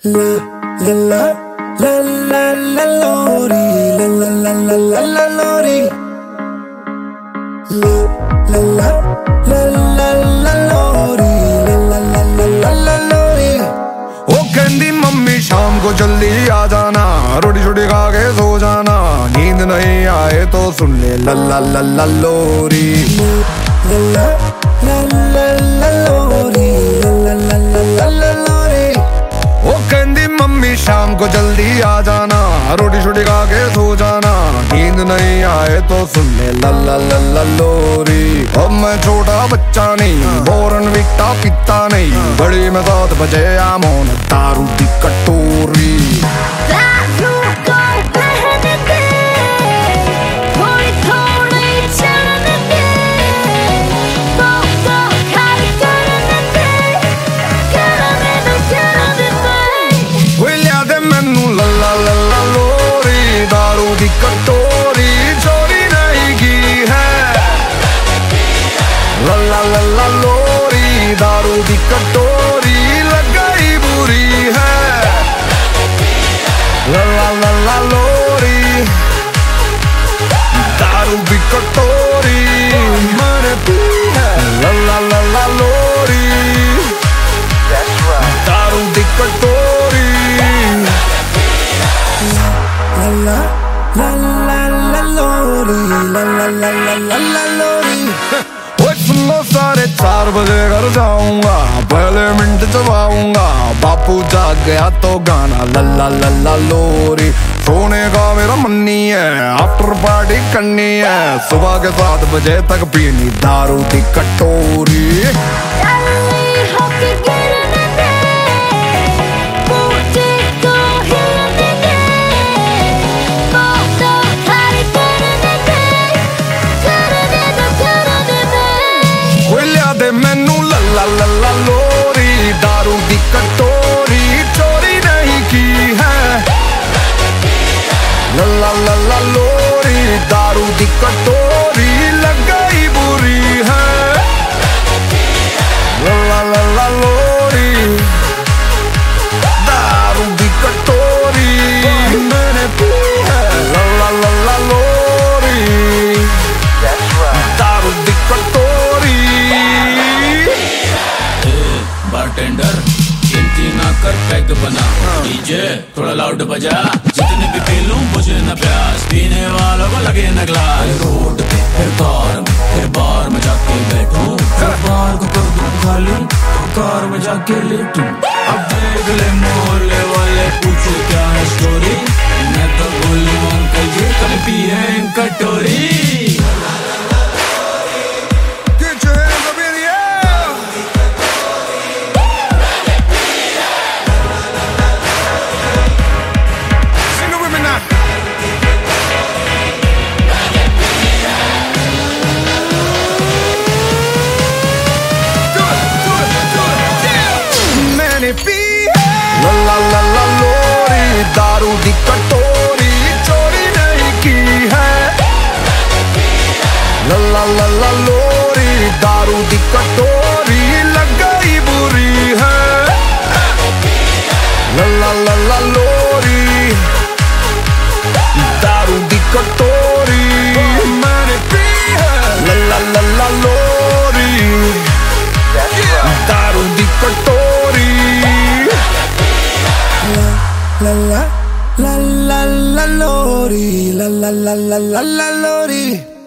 La la la la la lori, la la la la la la lori, la la la la la la lori, la la la la la lori। वो कहती mummy शाम को जल्दी आ जाना, रोटी छोटी खा के सो जाना, नींद नहीं आए तो सुन ले ला ला ला ला लोरी। La la la la la lori, la la la la la la lori। वो कहती मम्मी शाम को जल्दी आ जाना, रोटी छोटी खा के सो जाना, नींद नहीं आए तो सुन ले ला ला ला ला लोरी। अब मैं छोटा बच्चा नहीं, बॉर्नविटा पीता नहीं, बड़ी में 7 बजे आमोन दारू दी कटोरी। कटोरी चोरी नहीं की है, ला ला ला ला लोरी, दारू दी कटोरी लगाई बुरी है, ला ला ला ला लोरी, दारू दी कटोरी मैंने पी है, ला ला ला ला लोरी, दारू दी कटोरी। La la la la lori, la la la la la la lori। वो सुनो सारे 4 बजे घर जाऊंगा, पहले मिनट चबाऊंगा, बापू जाग गया तो गाना ला ला ला ला लोरी। सोने का मेरा मन नहीं है, आफ्टर पार्टी करनी है, सुबह के 7 बजे तक पीनी दारू दी कटोरी। मैनू ला ला ला ला लोरी, दारू दी कटोरी चोरी नहीं की है, ला ला ला ला लोरी, दारू दी कटोरी लगाई बुरी है, ला ला ला ला लोरी, दारू दी कटोरी मैंने पी है, ला ला ला ला लोरी, दारू दी कटोरी। बारटेंडर गिनती ना कर पैग बना, डीजे थोड़ा लाउड बजा, जितने भी पी लूं मुझे न प्यास, पीने वालों को लगे न ग्लास। रोड पे फिर बार में जाके बैठूं, फिर बार को कर दूं खाली तो कार में जाके लेटूं। अब देख ले मोहल्ले वाले पूछो क्या है स्टोरी, मैं तो बोलूं अंकल जी कल पिए कटोरी। ला ला ला ला लोरी, दारू दी कटोरी चोरी नहीं की है, ला ला ला ला लोरी, दारू दी कटोरी लगाई बुरी है, ला ला ला ला लोरी, दारू दी कटोरी मैंने पी है, ला ला ला ला लोरी, दारू दी कटोरी। La la la la la lori, la la la la la la lori।